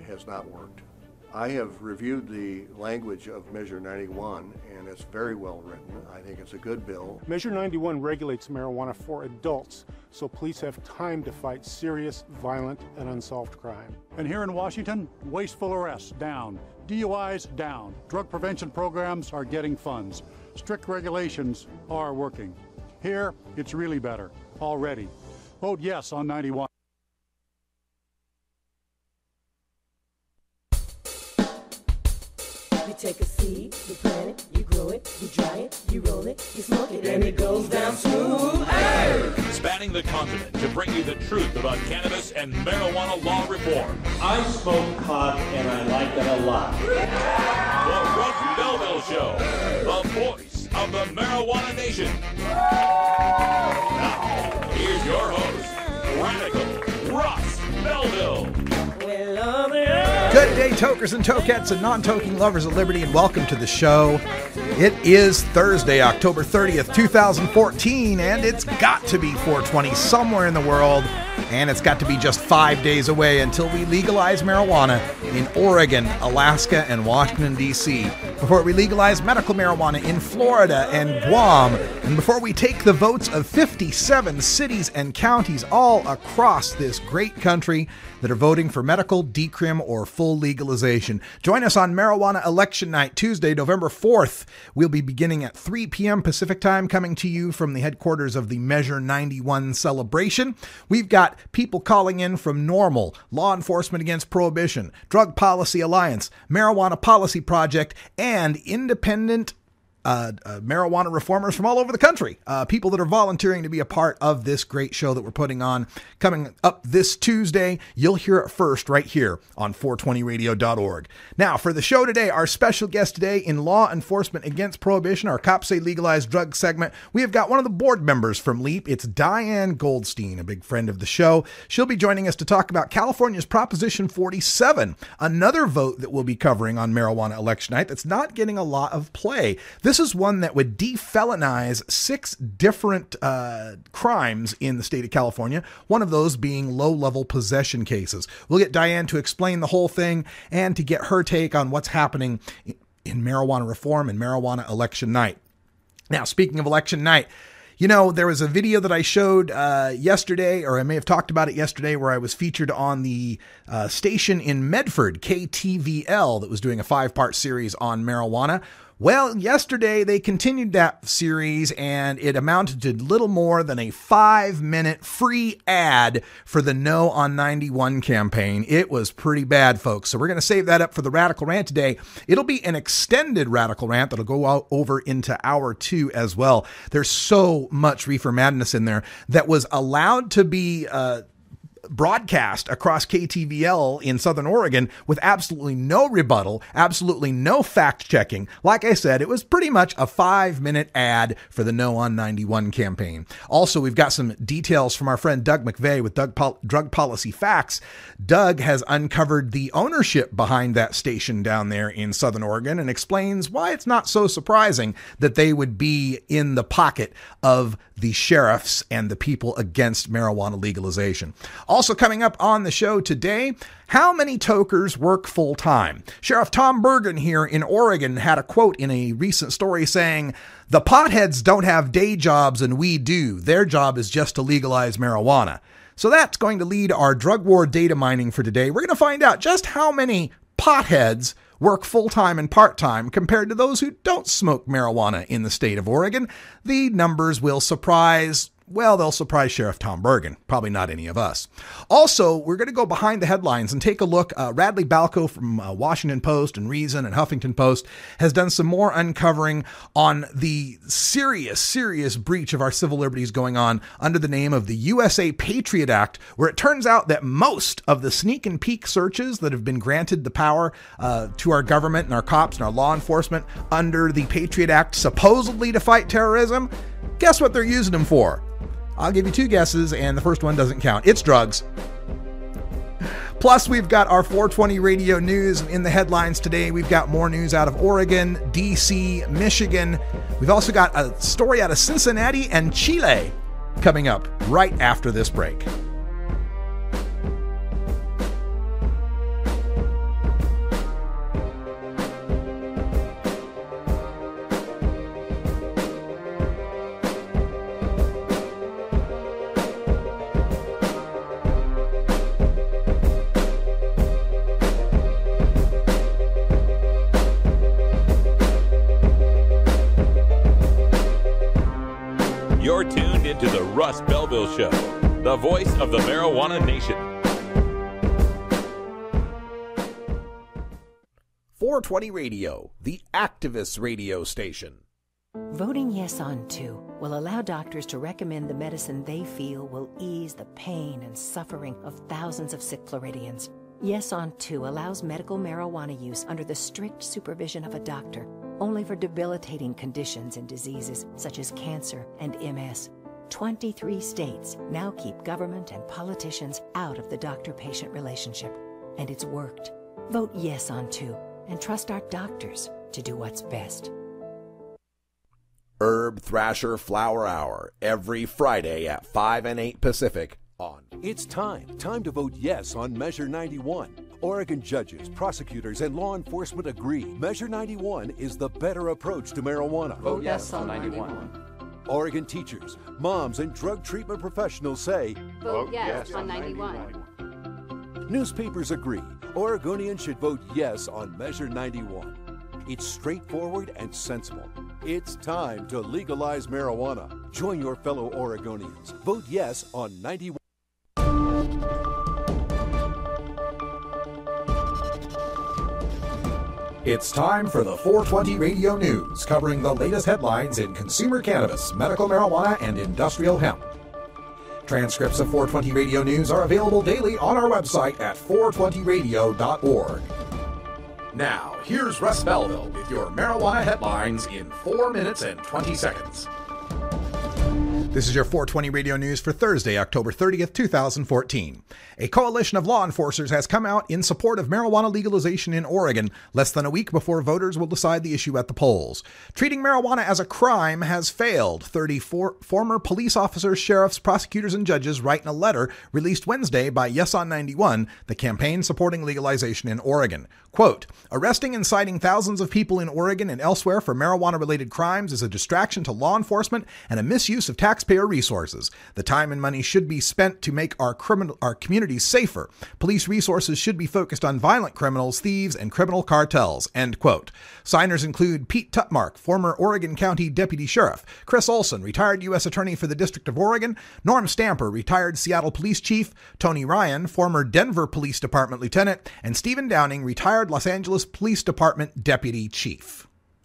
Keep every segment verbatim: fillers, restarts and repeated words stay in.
has not worked. I have reviewed the language of Measure ninety-one, and it's very well written. I think it's a good bill. Measure ninety-one regulates marijuana for adults, so police have time to fight serious, violent, and unsolved crime. And here in Washington, wasteful arrests down, D U Is down, drug prevention programs are getting funds, strict regulations are working. Here, it's really better, already. Vote yes on ninety-one. You take a seed, you plant it, you grow it, you dry it, you roll it, you smoke it, and it goes down smooth. Hey! Spanning the continent to bring you the truth about cannabis and marijuana law reform. I smoke pot and I like it a lot. The Russ Belville Show, the voice of the marijuana nation. Now, here's your host, Radical Russ Belville. Good day, tokers and tokettes and non-toking lovers of liberty, and welcome to the show. It is Thursday, October thirtieth, two thousand fourteen, and it's got to be four twenty somewhere in the world, and it's got to be just five days away until we legalize marijuana in Oregon, Alaska, and Washington, D C, before we legalize medical marijuana in Florida and Guam, and before we take the votes of fifty-seven cities and counties all across this great country that are voting for medical, decrim, or full legalization. Join us on Marijuana Election Night, Tuesday, November fourth. We'll be beginning at three p.m. Pacific Time, coming to you from the headquarters of the Measure ninety-one celebration. We've got people calling in from NORML, Law Enforcement Against Prohibition, Drug Policy Alliance, Marijuana Policy Project, and independent Uh, uh, marijuana reformers from all over the country, uh, people that are volunteering to be a part of this great show that we're putting on coming up this Tuesday. You'll hear it first right here on four twenty radio dot org. Now, for the show today, our special guest today in Law Enforcement Against Prohibition, our Cops Say Legalized Drug segment, we have got one of the board members from LEAP. It's Diane Goldstein, a big friend of the show. She'll be joining us to talk about California's Proposition forty-seven, another vote that we'll be covering on Marijuana Election Night that's not getting a lot of play. This This is one that would defelonize six different uh, crimes in the state of California, one of those being low-level possession cases. We'll get Diane to explain the whole thing and to get her take on what's happening in marijuana reform and marijuana election night. Now, speaking of election night, you know, there was a video that I showed uh, yesterday, or I may have talked about it yesterday, where I was featured on the uh, station in Medford, K T V L, that was doing a five-part series on marijuana. Well, yesterday they continued that series, and it amounted to little more than a five-minute free ad for the No on ninety-one campaign. It was pretty bad, folks. So we're going to save that up for the Radical Rant today. It'll be an extended Radical Rant that'll go out over into hour two as well. There's so much reefer madness in there that was allowed to be uh, broadcast across K T V L in Southern Oregon with absolutely no rebuttal, absolutely no fact checking. Like I said, it was pretty much a five minute ad for the No on ninety-one campaign. Also, we've got some details from our friend Doug McVeigh with Doug Pol- Drug Policy Facts. Doug has uncovered the ownership behind that station down there in Southern Oregon and explains why it's not so surprising that they would be in the pocket of the sheriffs and the people against marijuana legalization. Also coming up on the show today, how many tokers work full-time? Sheriff Tom Bergen here in Oregon had a quote in a recent story saying, "The potheads don't have day jobs and we do. Their job is just to legalize marijuana." So that's going to lead our drug war data mining for today. We're going to find out just how many potheads work full-time and part-time compared to those who don't smoke marijuana in the state of Oregon. The numbers will surprise, well, they'll surprise Sheriff Tom Bergen. Probably not any of us. Also, we're going to go behind the headlines and take a look. Uh, Radley Balco from uh, Washington Post and Reason and Huffington Post has done some more uncovering on the serious, serious breach of our civil liberties going on under the name of the U S A Patriot Act, where it turns out that most of the sneak and peek searches that have been granted the power uh, to our government and our cops and our law enforcement under the Patriot Act, supposedly to fight terrorism, guess what they're using them for? I'll give you two guesses, and the first one doesn't count. It's drugs. Plus, we've got our four twenty radio news in the headlines today. We've got more news out of Oregon, D C, Michigan. We've also got a story out of Cincinnati and Chile coming up right after this break. Russ Belville Show, the voice of the marijuana nation. four twenty Radio, the activist radio station. Voting yes on two will allow doctors to recommend the medicine they feel will ease the pain and suffering of thousands of sick Floridians. Yes on two allows medical marijuana use under the strict supervision of a doctor, only for debilitating conditions and diseases such as cancer and M S. twenty-three states now keep government and politicians out of the doctor-patient relationship. And it's worked. Vote yes on two and trust our doctors to do what's best. Herb Thrasher Flower Hour, every Friday at five and eight Pacific on. It's time. Time to vote yes on Measure ninety-one. Oregon judges, prosecutors, and law enforcement agree Measure ninety-one is the better approach to marijuana. Vote yes on ninety-one. Oregon teachers, moms, and drug treatment professionals say Vote yes on ninety-one. Newspapers agree Oregonians should vote yes on Measure ninety-one. It's straightforward and sensible. It's time to legalize marijuana. Join your fellow Oregonians. Vote yes on ninety-one. It's time for the four twenty Radio News, covering the latest headlines in consumer cannabis, medical marijuana, and industrial hemp. Transcripts of four twenty Radio News are available daily on our website at four twenty radio dot org. Now, here's Russ Belville with your marijuana headlines in four minutes and twenty seconds. This is your four twenty Radio News for Thursday, October thirtieth, two thousand fourteen. A coalition of law enforcers has come out in support of marijuana legalization in Oregon less than a week before voters will decide the issue at the polls. Treating marijuana as a crime has failed, thirty-four former police officers, sheriffs, prosecutors, and judges write in a letter released Wednesday by Yes on ninety-one, the campaign supporting legalization in Oregon. Quote, arresting and citing thousands of people in Oregon and elsewhere for marijuana-related crimes is a distraction to law enforcement and a misuse of taxpayer resources. The time and money should be spent to make our criminal our communities safer. Police resources should be focused on violent criminals, thieves, and criminal cartels. End quote. Signers include Pete Tutmark, former Oregon County Deputy Sheriff, Chris Olson, retired U S Attorney for the District of Oregon, Norm Stamper, retired Seattle Police Chief, Tony Ryan, former Denver Police Department Lieutenant, and Stephen Downing, retired Los Angeles Police Department Deputy Chief.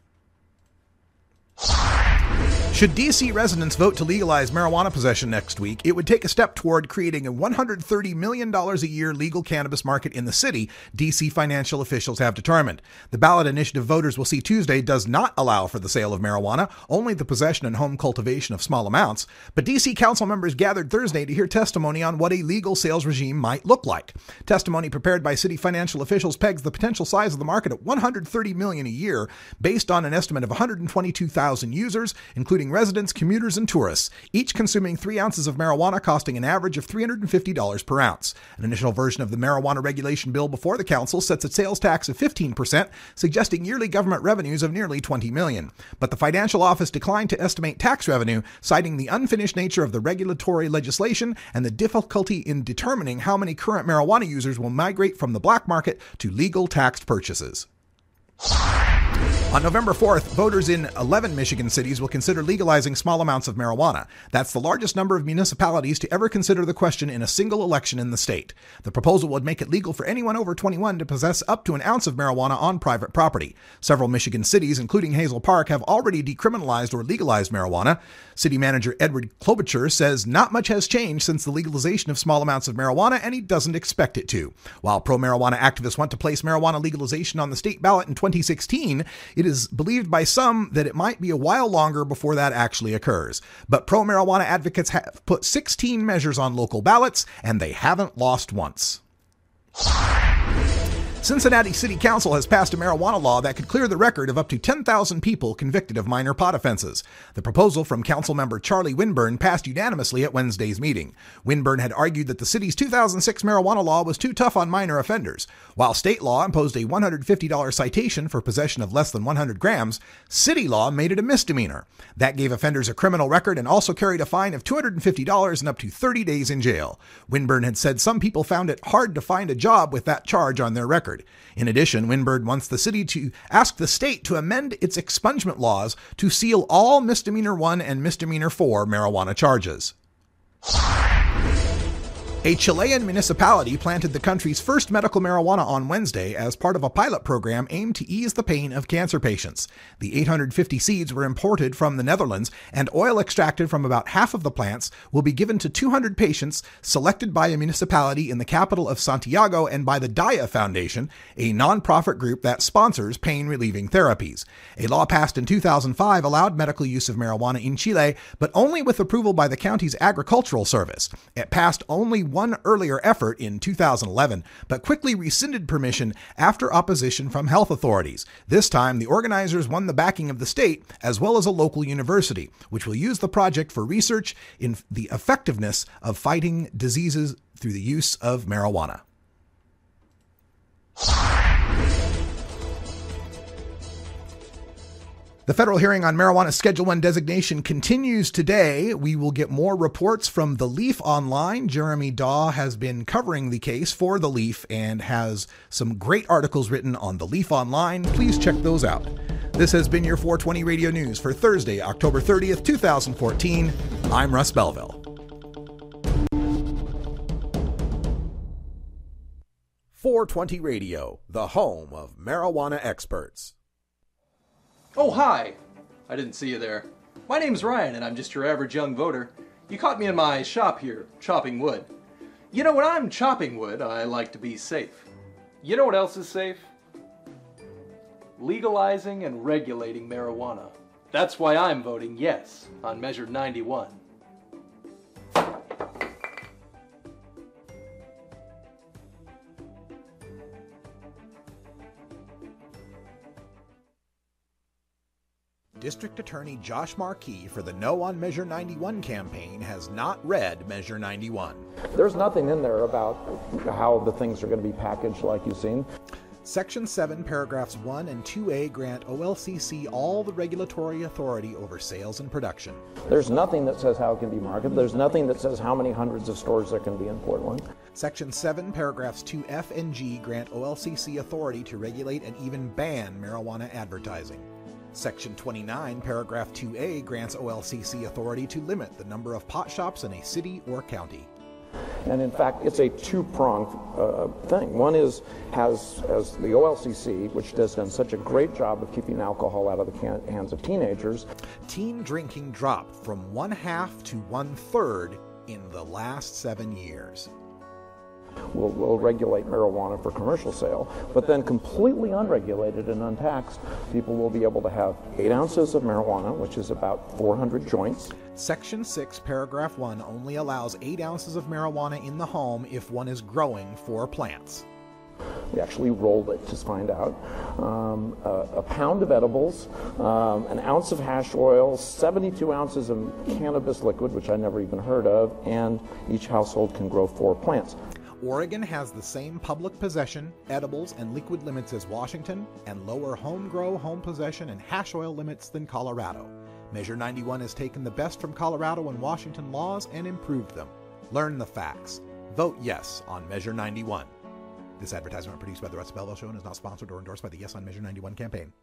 Should D C residents vote to legalize marijuana possession next week, it would take a step toward creating a one hundred thirty million dollars a year legal cannabis market in the city, D C financial officials have determined. The ballot initiative voters will see Tuesday does not allow for the sale of marijuana, only the possession and home cultivation of small amounts. But D C council members gathered Thursday to hear testimony on what a legal sales regime might look like. Testimony prepared by city financial officials pegs the potential size of the market at one hundred thirty million dollars a year, based on an estimate of one hundred twenty-two thousand users, including residents, commuters, and tourists, each consuming three ounces of marijuana costing an average of three hundred fifty dollars per ounce. An initial version of the marijuana regulation bill before the council sets a sales tax of fifteen percent, suggesting yearly government revenues of nearly twenty million dollars. But the financial office declined to estimate tax revenue, citing the unfinished nature of the regulatory legislation and the difficulty in determining how many current marijuana users will migrate from the black market to legal taxed purchases. On November fourth, voters in eleven Michigan cities will consider legalizing small amounts of marijuana. That's the largest number of municipalities to ever consider the question in a single election in the state. The proposal would make it legal for anyone over twenty-one to possess up to an ounce of marijuana on private property. Several Michigan cities, including Hazel Park, have already decriminalized or legalized marijuana. City manager Edward Klobuchar says not much has changed since the legalization of small amounts of marijuana, and he doesn't expect it to. While pro-marijuana activists want to place marijuana legalization on the state ballot in twenty sixteen, it is believed by some that it might be a while longer before that actually occurs. But pro-marijuana advocates have put sixteen measures on local ballots, and they haven't lost once. Cincinnati City Council has passed a marijuana law that could clear the record of up to ten thousand people convicted of minor pot offenses. The proposal from Councilmember Charlie Winburn passed unanimously at Wednesday's meeting. Winburn had argued that the city's two thousand six marijuana law was too tough on minor offenders. While state law imposed a one hundred fifty dollars citation for possession of less than one hundred grams, city law made it a misdemeanor. That gave offenders a criminal record and also carried a fine of two hundred fifty dollars and up to thirty days in jail. Winburn had said some people found it hard to find a job with that charge on their record. In addition, Winburn wants the city to ask the state to amend its expungement laws to seal all misdemeanor one and misdemeanor four marijuana charges. A Chilean municipality planted the country's first medical marijuana on Wednesday as part of a pilot program aimed to ease the pain of cancer patients. The eight hundred fifty seeds were imported from the Netherlands, and oil extracted from about half of the plants will be given to two hundred patients selected by a municipality in the capital of Santiago and by the Daya Foundation, a nonprofit group that sponsors pain-relieving therapies. A law passed in two thousand five allowed medical use of marijuana in Chile, but only with approval by the county's agricultural service. It passed only one earlier effort in two thousand eleven, but quickly rescinded permission after opposition from health authorities. This time, the organizers won the backing of the state as well as a local university, which will use the project for research in the effectiveness of fighting diseases through the use of marijuana. The federal hearing on marijuana Schedule one designation continues today. We will get more reports from The Leaf Online. Jeremy Daw has been covering the case for The Leaf and has some great articles written on The Leaf Online. Please check those out. This has been your four twenty Radio News for Thursday, October thirtieth, twenty fourteen. I'm Russ Belville. four twenty Radio, the home of marijuana experts. Oh, hi. I didn't see you there. My name's Ryan, and I'm just your average young voter. You caught me in my shop here, chopping wood. You know, when I'm chopping wood, I like to be safe. You know what else is safe? Legalizing and regulating marijuana. That's why I'm voting yes on Measure ninety-one. District Attorney Josh Markey for the No on Measure ninety-one campaign has not read Measure ninety-one. There's nothing in there about how the things are going to be packaged like you've seen. Section seven, paragraphs one and two A grant O L C C all the regulatory authority over sales and production. There's nothing that says how it can be marketed. There's nothing that says how many hundreds of stores there can be in Portland. Section seven, paragraphs two F and G grant O L C C authority to regulate and even ban marijuana advertising. Section twenty-nine, paragraph two A grants O L C C authority to limit the number of pot shops in a city or county. And in fact, it's a two-pronged uh, thing. One is, has as the O L C C, which has done such a great job of keeping alcohol out of the can- hands of teenagers. Teen drinking dropped from one half to one third in the last seven years. We'll, we'll regulate marijuana for commercial sale, but then completely unregulated and untaxed, people will be able to have eight ounces of marijuana, which is about four hundred joints. Section six, paragraph one only allows eight ounces of marijuana in the home if one is growing four plants. We actually rolled it to find out. Um, a, a pound of edibles, um, an ounce of hash oil, seventy-two ounces of cannabis liquid, which I never even heard of, and each household can grow four plants. Oregon has the same public possession, edibles, and liquid limits as Washington, and lower home grow, home possession, and hash oil limits than Colorado. Measure ninety-one has taken the best from Colorado and Washington laws and improved them. Learn the facts. Vote yes on Measure ninety-one. This advertisement produced by the Russ Belville Show and is not sponsored or endorsed by the Yes on Measure ninety-one campaign.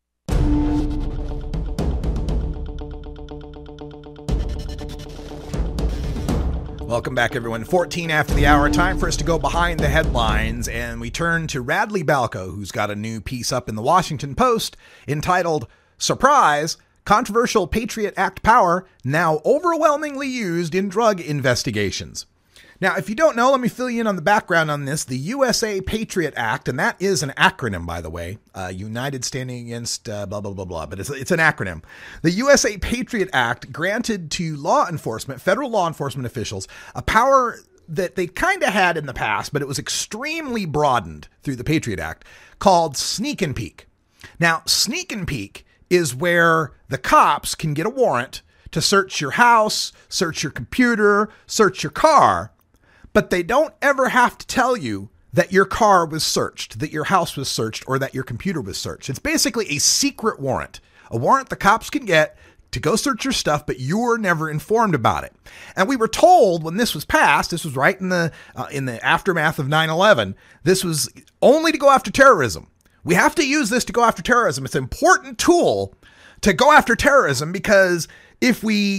Welcome back, everyone. fourteen after the hour. Time for us to go behind the headlines, and we turn to Radley Balco, who's got a new piece up in the Washington Post entitled, Surprise! Controversial Patriot Act Power Now Overwhelmingly Used in Drug Investigations. Now, if you don't know, let me fill you in on the background on this. The U S A Patriot Act, and that is an acronym, by the way, uh, United Standing Against uh, blah, blah, blah, blah, but it's, it's an acronym. The U S A Patriot Act granted to law enforcement, federal law enforcement officials, a power that they kind of had in the past, but it was extremely broadened through the Patriot Act, called sneak and peek. Now, sneak and peek is where the cops can get a warrant to search your house, search your computer, search your car, but they don't ever have to tell you that your car was searched, that your house was searched, or that your computer was searched. It's basically a secret warrant, a warrant the cops can get to go search your stuff, but you're never informed about it. And we were told when this was passed, this was right in the uh, in the aftermath of nine eleven, this was only to go after terrorism. We have to use this to go after terrorism. It's an important tool to go after terrorism because if we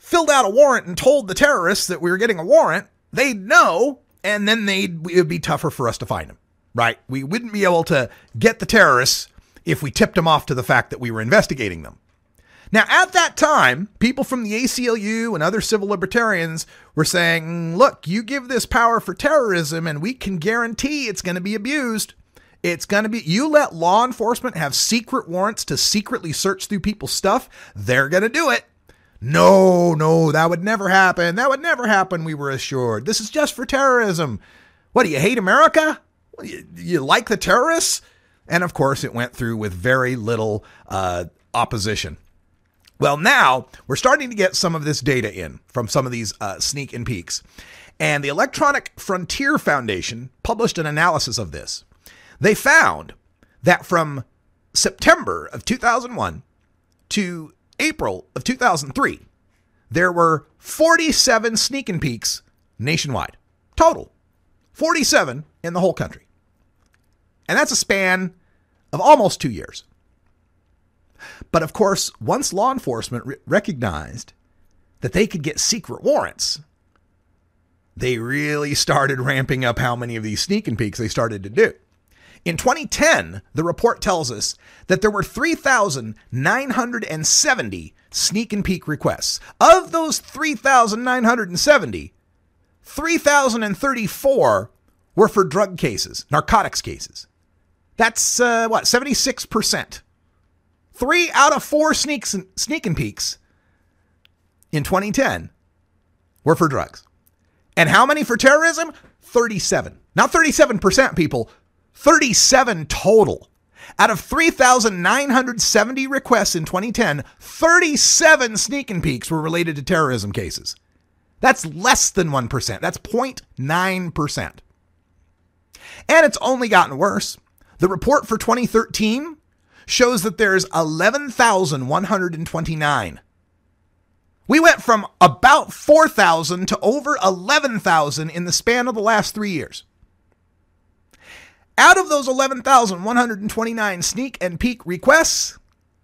filled out a warrant and told the terrorists that we were getting a warrant, they'd know, and then they'd, it would be tougher for us to find them, right? We wouldn't be able to get the terrorists if we tipped them off to the fact that we were investigating them. Now, at that time, people from the A C L U and other civil libertarians were saying, look, you give this power for terrorism and we can guarantee it's going to be abused. It's going to be, you let law enforcement have secret warrants to secretly search through people's stuff, they're going to do it. No, no, that would never happen. That would never happen, we were assured. This is just for terrorism. What, do you hate America? You, you like the terrorists? And of course, it went through with very little uh, opposition. Well, now we're starting to get some of this data in from some of these uh, sneak and peeks. And the Electronic Frontier Foundation published an analysis of this. They found that from September of two thousand one to April of two thousand three, there were forty-seven sneak and peeks nationwide. Total. forty-seven in the whole country. And that's a span of almost two years. But of course, once law enforcement re- recognized that they could get secret warrants, they really started ramping up how many of these sneak and peeks they started to do. In twenty ten, the report tells us that there were three thousand nine hundred seventy sneak and peek requests. Of those three thousand nine hundred seventy, three thousand thirty-four were for drug cases, narcotics cases. That's, uh, what, seventy-six percent. Three out of four sneaks and, sneak and peeks in twenty ten were for drugs. And how many for terrorism? thirty-seven. Not thirty-seven percent, people. thirty-seven total. Out of three thousand nine hundred seventy requests in twenty ten, thirty-seven sneak and peeks were related to terrorism cases. That's less than one percent. That's zero point nine percent. And it's only gotten worse. The report for twenty thirteen shows that there's eleven thousand one hundred twenty-nine. We went from about four thousand to over eleven thousand in the span of the last three years. Out of those eleven thousand one hundred twenty-nine sneak and peek requests,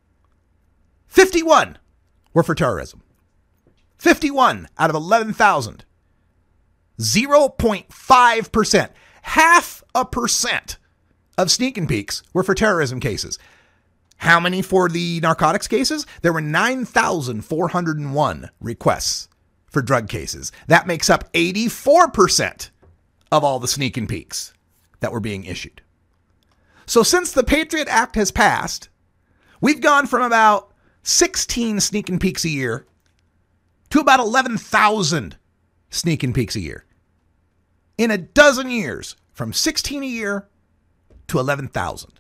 fifty-one were for terrorism. fifty-one out of eleven thousand. zero point five percent. Half a percent of sneak and peeks were for terrorism cases. How many for the narcotics cases? There were nine thousand four hundred one requests for drug cases. That makes up eighty-four percent of all the sneak and peeks that were being issued. So since the Patriot Act has passed, we've gone from about sixteen sneak and peeks a year to about eleven thousand sneak and peeks a year. In a dozen years, from sixteen a year to eleven thousand.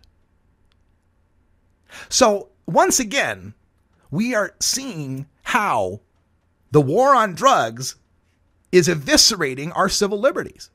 So once again, we are seeing how the war on drugs is eviscerating our civil liberties.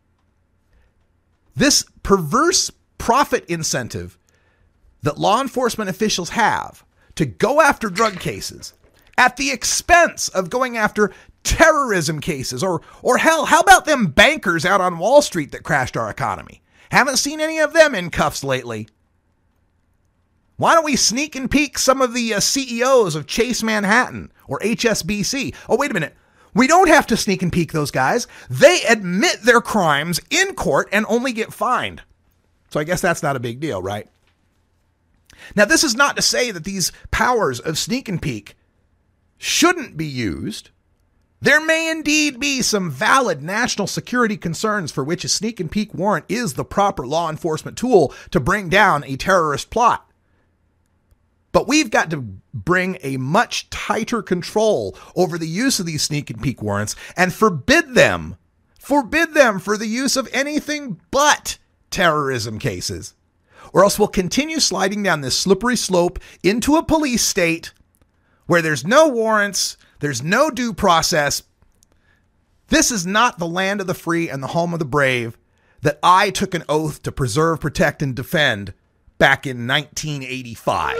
This perverse profit incentive that law enforcement officials have to go after drug cases at the expense of going after terrorism cases, or or hell, how about them bankers out on Wall Street that crashed our economy? Haven't seen any of them in cuffs lately. Why don't we sneak and peek some of the uh, C E Os of Chase Manhattan or H S B C? Oh, wait a minute. We don't have to sneak and peek those guys. They admit their crimes in court and only get fined. So I guess that's not a big deal, right? Now, this is not to say that these powers of sneak and peek shouldn't be used. There may indeed be some valid national security concerns for which a sneak and peek warrant is the proper law enforcement tool to bring down a terrorist plot. But we've got to bring a much tighter control over the use of these sneak and peek warrants and forbid them, forbid them for the use of anything but terrorism cases. Or else we'll continue sliding down this slippery slope into a police state where there's no warrants, there's no due process. This is not the land of the free and the home of the brave that I took an oath to preserve, protect, and defend back in nineteen eighty-five.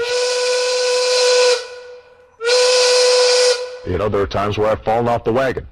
You know, there are times where I've fallen off the wagon.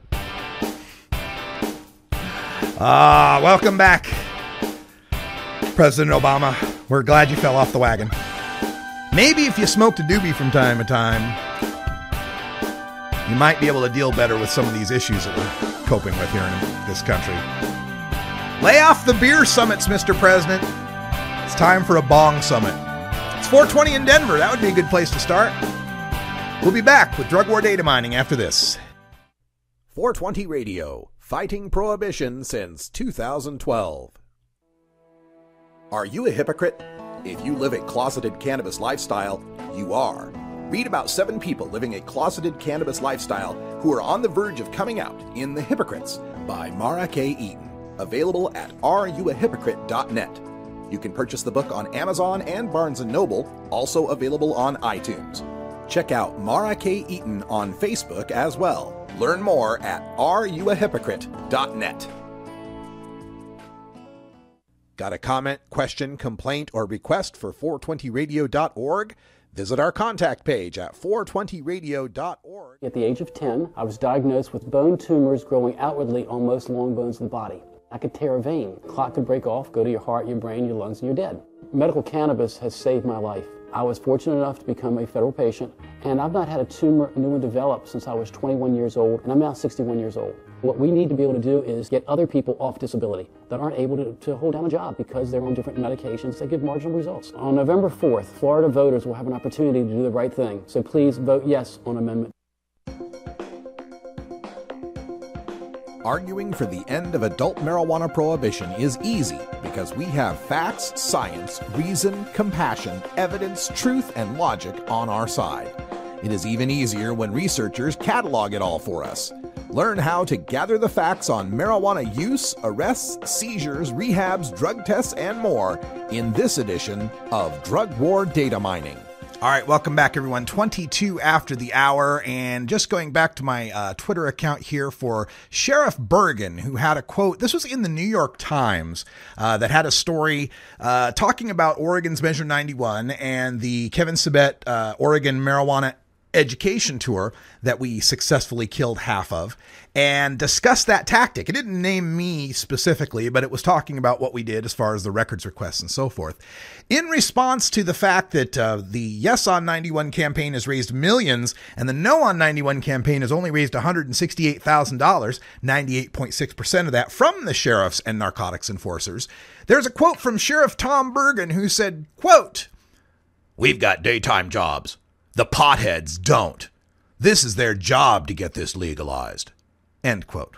Ah, uh, welcome back, President Obama. We're glad you fell off the wagon. Maybe if you smoked a doobie from time to time, you might be able to deal better with some of these issues that we're coping with here in this country. Lay off the beer summits, Mister President. It's time for a bong summit. It's four twenty in Denver. That would be a good place to start. We'll be back with Drug War Data Mining after this. four twenty Radio, fighting prohibition since two thousand twelve. Are you a hypocrite? If you live a closeted cannabis lifestyle, you are. Read about seven people living a closeted cannabis lifestyle who are on the verge of coming out in The Hypocrites by Mara K. Eaton. Available at are you a hypocrite dot net. You can purchase the book on Amazon and Barnes and Noble, also available on iTunes. Check out Mara K. Eaton on Facebook as well. Learn more at are you a hypocrite dot net. Got a comment, question, complaint, or request for four twenty radio dot org? Visit our contact page at four twenty radio dot org. At the age of ten, I was diagnosed with bone tumors growing outwardly on most long bones in the body. I could tear a vein, clot could break off, go to your heart, your brain, your lungs, and you're dead. Medical cannabis has saved my life. I was fortunate enough to become a federal patient, and I've not had a tumor new and develop since I was twenty-one years old, and I'm now sixty-one years old. What we need to be able to do is get other people off disability that aren't able to, to hold down a job because they're on different medications that give marginal results. On November fourth, Florida voters will have an opportunity to do the right thing, so please vote yes on Amendment. Arguing for the end of adult marijuana prohibition is easy because we have facts, science, reason, compassion, evidence, truth, and logic on our side. It is even easier when researchers catalog it all for us. Learn how to gather the facts on marijuana use, arrests, seizures, rehabs, drug tests, and more in this edition of Drug War Data Mining. All right, welcome back, everyone. twenty-two after the hour, and just going back to my uh, Twitter account here for Sheriff Bergen, who had a quote. This was in the New York Times uh, that had a story uh, talking about Oregon's Measure ninety-one and the Kevin Sabet uh, Oregon Marijuana Education Tour that we successfully killed half of, and discussed that tactic. It didn't name me specifically, but it was talking about what we did as far as the records requests and so forth. In response to the fact that uh, the Yes on ninety-one campaign has raised millions and the No on ninety-one campaign has only raised one hundred sixty-eight thousand dollars, ninety-eight point six percent of that from the sheriffs and narcotics enforcers, there's a quote from Sheriff Tom Bergen who said, quote, "We've got daytime jobs. The potheads don't. This is their job to get this legalized." End quote.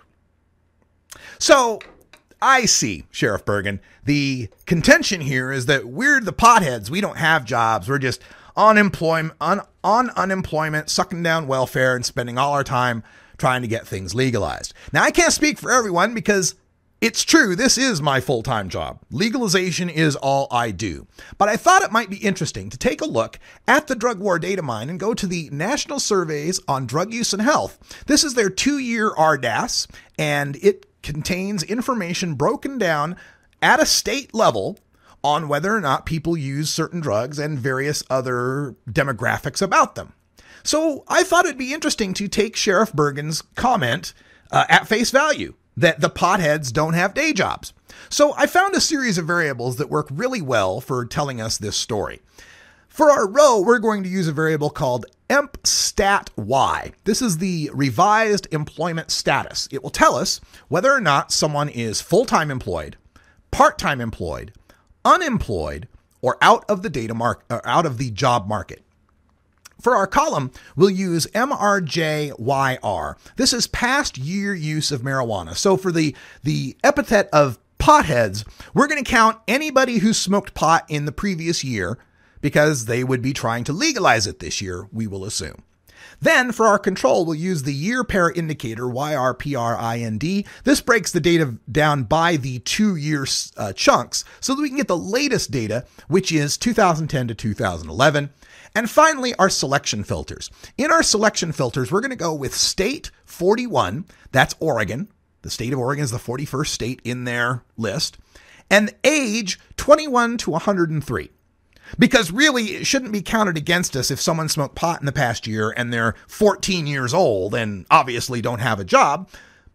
So, I see, Sheriff Bergen. The contention here is that we're the potheads. We don't have jobs. We're just unemployment, un, on unemployment, sucking down welfare, and spending all our time trying to get things legalized. Now, I can't speak for everyone because it's true, this is my full-time job. Legalization is all I do. But I thought it might be interesting to take a look at the Drug War Data Mine and go to the National Surveys on Drug Use and Health. This is their two-year R D A S, and it contains information broken down at a state level on whether or not people use certain drugs and various other demographics about them. So I thought it'd be interesting to take Sheriff Bergen's comment uh, at face value, that the potheads don't have day jobs. So I found a series of variables that work really well for telling us this story. For our row, we're going to use a variable called EmpStatY. This is the revised employment status. It will tell us whether or not someone is full-time employed, part-time employed, unemployed, or out of the data mark, or out of the job market. For our column, we'll use M R J Y R. This is past year use of marijuana. So for the, the epithet of potheads, we're going to count anybody who smoked pot in the previous year because they would be trying to legalize it this year, we will assume. Then for our control, we'll use the year pair indicator, Y R P R I N D. This breaks the data down by the two-year uh, chunks so that we can get the latest data, which is two thousand ten to two thousand eleven. And finally, our selection filters. In our selection filters, we're going to go with state forty-one. That's Oregon. The state of Oregon is the forty-first state in their list. And age twenty-one to one hundred three. Because really, it shouldn't be counted against us if someone smoked pot in the past year and they're fourteen years old and obviously don't have a job.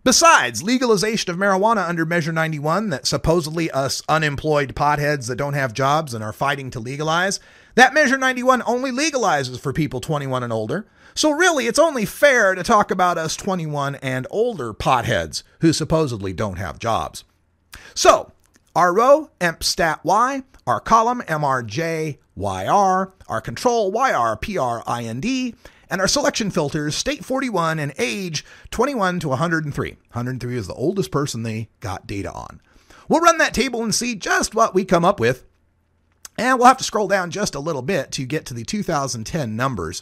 Besides, legalization of marijuana under Measure ninety-one that supposedly us unemployed potheads that don't have jobs and are fighting to legalize, that Measure ninety-one only legalizes for people twenty-one and older. So really, it's only fair to talk about us twenty-one and older potheads who supposedly don't have jobs. So, our row, emp stat Y, our column, M R J Y R, our control, Y R P R I N D, and our selection filters, state forty-one and age twenty-one to one hundred three. one hundred three is the oldest person they got data on. We'll run that table and see just what we come up with. And we'll have to scroll down just a little bit to get to the two thousand ten numbers.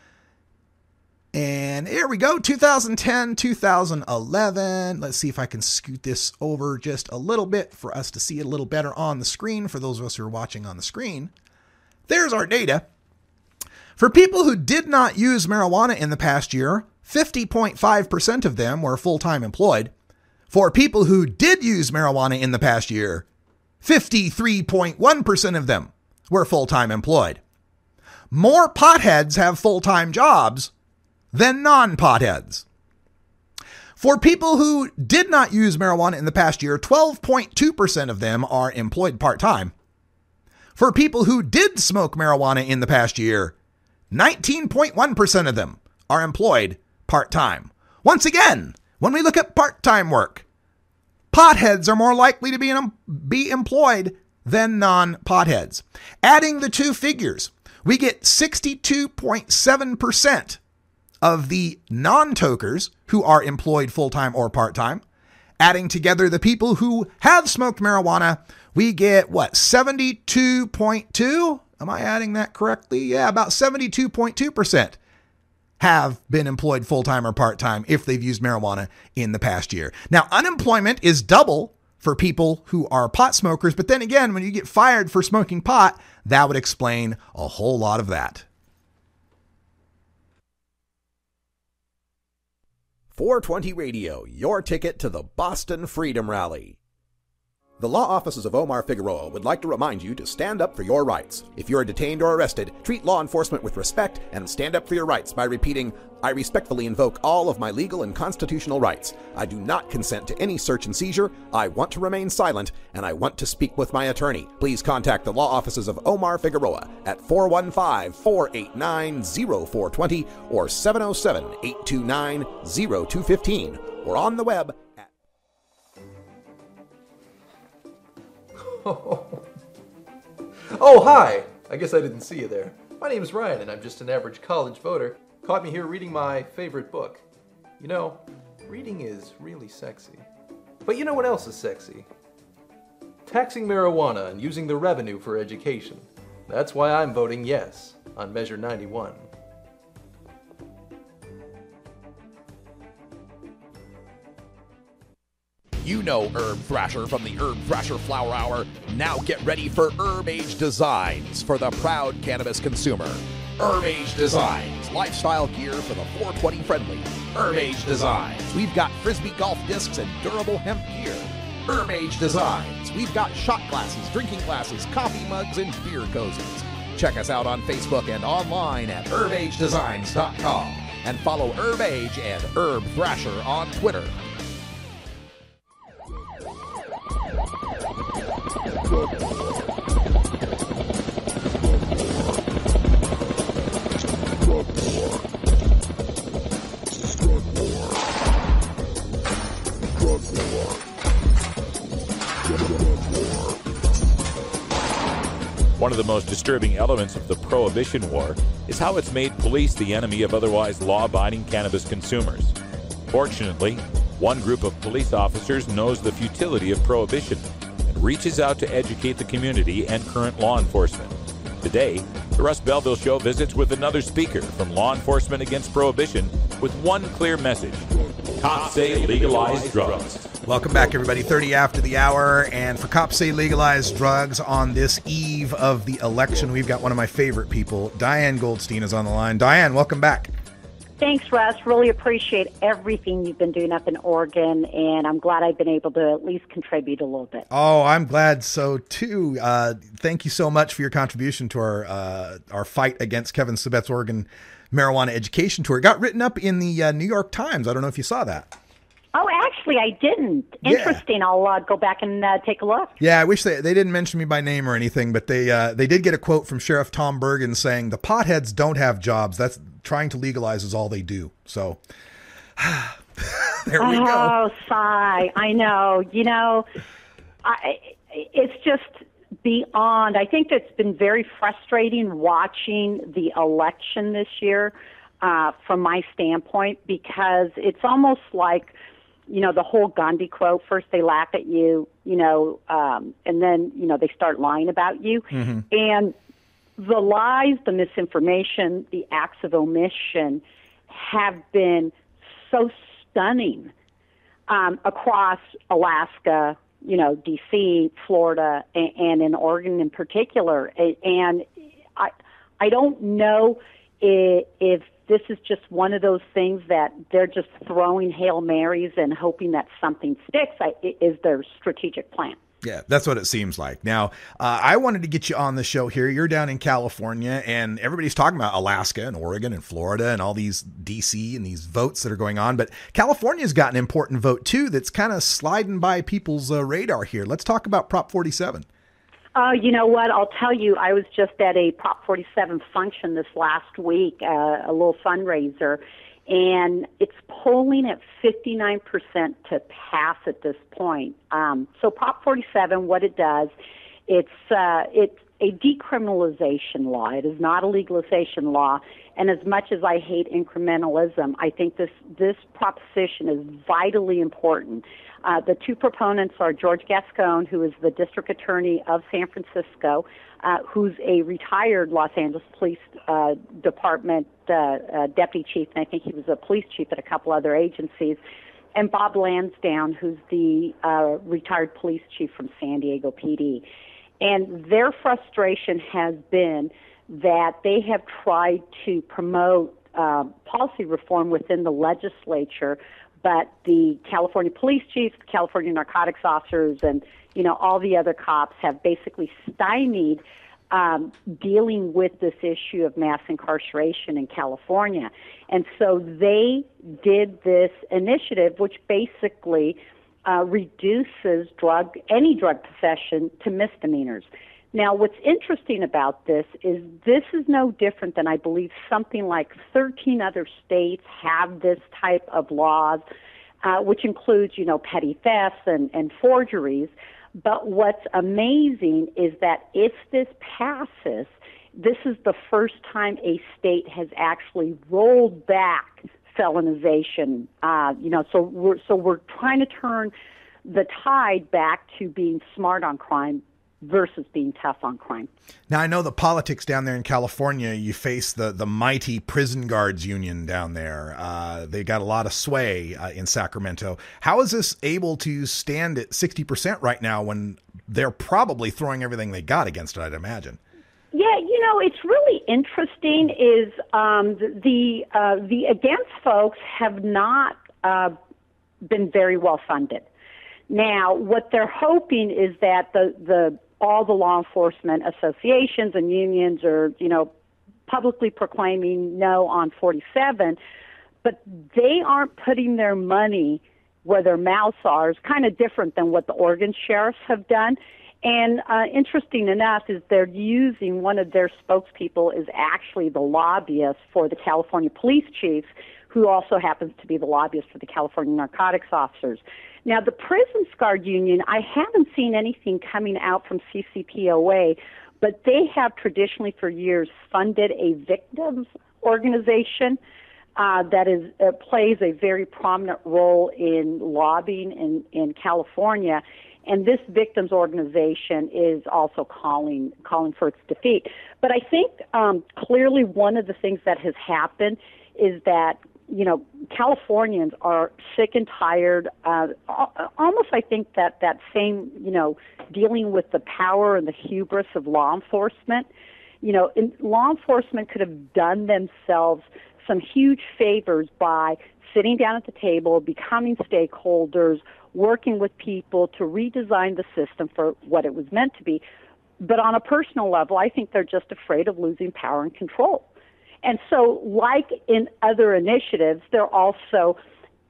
And here we go, two thousand ten, two thousand eleven. Let's see if I can scoot this over just a little bit for us to see it a little better on the screen for those of us who are watching on the screen. There's our data. For people who did not use marijuana in the past year, fifty point five percent of them were full-time employed. For people who did use marijuana in the past year, fifty-three point one percent of them were full-time employed. More potheads have full-time jobs than non-potheads. For people who did not use marijuana in the past year, twelve point two percent of them are employed part-time. For people who did smoke marijuana in the past year, nineteen point one percent of them are employed part-time. Once again, when we look at part-time work, potheads are more likely to be, in, be employed than non-potheads. Adding the two figures, we get sixty-two point seven percent of the non-tokers who are employed full-time or part-time. Adding together the people who have smoked marijuana, we get, what, seventy-two point two? Am I adding that correctly? Yeah, about seventy-two point two percent have been employed full-time or part-time if they've used marijuana in the past year. Now, unemployment is double for people who are pot smokers, but then again, when you get fired for smoking pot, that would explain a whole lot of that. four twenty Radio, your ticket to the Boston Freedom Rally. The law offices of Omar Figueroa would like to remind you to stand up for your rights. If you're detained or arrested, treat law enforcement with respect and stand up for your rights by repeating, I respectfully invoke all of my legal and constitutional rights. I do not consent to any search and seizure. I want to remain silent, and I want to speak with my attorney. Please contact the law offices of Omar Figueroa at four one five, four eight nine, zero four two zero or seven oh seven, eight two nine, zero two one five or on the web at... Oh, hi! I guess I didn't see you there. My name is Ryan, and I'm just an average college voter. Caught me here reading my favorite book. You know, reading is really sexy. But you know what else is sexy? Taxing marijuana and using the revenue for education. That's why I'm voting yes on Measure ninety-one. You know Herb Thrasher from the Herb Thrasher Flower Hour. Now get ready for Herb Age Designs for the proud cannabis consumer. Herb Age Designs, lifestyle gear for the four twenty friendly. Herb Age Designs, we've got Frisbee golf discs and durable hemp gear. Herb Age Designs, we've got shot glasses, drinking glasses, coffee mugs, and beer cozies. Check us out on Facebook and online at herb age designs dot com. And follow Herb Age and Herb Thrasher on Twitter. One of the most disturbing elements of the Prohibition War is how it's made police the enemy of otherwise law-abiding cannabis consumers. Fortunately, one group of police officers knows the futility of prohibition and reaches out to educate the community and current law enforcement. Today, the Russ Belville Show visits with another speaker from Law Enforcement Against Prohibition with one clear message. Cops say legalize drugs. Welcome back, everybody. thirty after the hour, and for Cops Say Legalize Drugs on this eve of the election, we've got one of my favorite people. Diane Goldstein is on the line. Diane, welcome back. Thanks, Russ. Really appreciate everything you've been doing up in Oregon, and I'm glad I've been able to at least contribute a little bit. Oh, I'm glad so, too. Uh, thank you so much for your contribution to our uh, our fight against Kevin Sabet's Oregon Marijuana Education Tour. It got written up in the uh, New York Times. I don't know if you saw that. Oh, actually, Actually, I didn't. Interesting. Yeah. I'll uh, go back and uh, take a look. Yeah, I wish they they didn't mention me by name or anything, but they uh, they did get a quote from Sheriff Tom Bergen saying the potheads don't have jobs. That's trying to legalize is all they do. So there we oh, go. Oh, sigh. I know. You know, I, it's just beyond. I think it's been very frustrating watching the election this year. Uh, from my standpoint, because it's almost like, you know, the whole Gandhi quote, first they laugh at you, you know, um, and then, you know, they start lying about you. Mm-hmm. And the lies, the misinformation, the acts of omission have been so stunning um, across Alaska, you know, D C, Florida, and, and in Oregon in particular. And I, I don't know if, if this is just one of those things that they're just throwing Hail Marys and hoping that something sticks. I, is their strategic plan. Yeah, that's what it seems like. Now, uh, I wanted to get you on the show here. You're down in California, and everybody's talking about Alaska and Oregon and Florida and all these D C and these votes that are going on. But California's got an important vote, too, that's kind of sliding by people's uh, radar here. Let's talk about Prop forty-seven. Oh, you know what? I'll tell you, I was just at a Prop forty-seven function this last week, uh, a little fundraiser, and it's polling at fifty-nine percent to pass at this point. Um, so Prop forty-seven, what it does, it's uh, it's a decriminalization law. It is not a legalization law. And as much as I hate incrementalism, I think this, this proposition is vitally important. Uh, the two proponents are George Gascon, who is the district attorney of San Francisco, uh, who's a retired Los Angeles Police uh, Department uh, uh, deputy chief, and I think he was a police chief at a couple other agencies, and Bob Lansdowne, who's the uh, retired police chief from San Diego P D. And their frustration has been that they have tried to promote uh, policy reform within the legislature, but the California police chiefs, the California narcotics officers, and, you know, all the other cops have basically stymied um, dealing with this issue of mass incarceration in California. And so they did this initiative, which basically uh, reduces drug, any drug possession to misdemeanors. Now, what's interesting about this is this is no different than, I believe, something like thirteen other states have this type of laws, uh, which includes, you know, petty thefts and, and forgeries. But what's amazing is that if this passes, this is the first time a state has actually rolled back felonization. Uh, you know, so we're so we're trying to turn the tide back to being smart on crime versus being tough on crime. Now, I know the politics down there in California, you face the, the mighty prison guards union down there. Uh, they got a lot of sway uh, in Sacramento. How is this able to stand at sixty percent right now when they're probably throwing everything they got against it, I'd imagine? Yeah, you know, it's really interesting is um, the, uh, the against folks have not uh, been very well funded. Now, what they're hoping is that the, the all the law enforcement associations and unions are, you know, publicly proclaiming no on forty-seven, but they aren't putting their money where their mouths are. It's kind of different than what the Oregon sheriffs have done. And uh, interesting enough is they're using one of their spokespeople is actually the lobbyist for the California police chief, who also happens to be the lobbyist for the California narcotics officers. Now, the Prison Guard Union, I haven't seen anything coming out from C C P O A, but they have traditionally for years funded a victims organization uh, that is uh, plays a very prominent role in lobbying in, in California. And this victims organization is also calling calling for its defeat. But I think um, clearly one of the things that has happened is that, you know, Californians are sick and tired. Uh, almost, I think that that same, you know, dealing with the power and the hubris of law enforcement. You know, in, law enforcement could have done themselves some huge favors by sitting down at the table, becoming stakeholders, working with people to redesign the system for what it was meant to be. But on a personal level, I think they're just afraid of losing power and control. And so, like in other initiatives, they're also,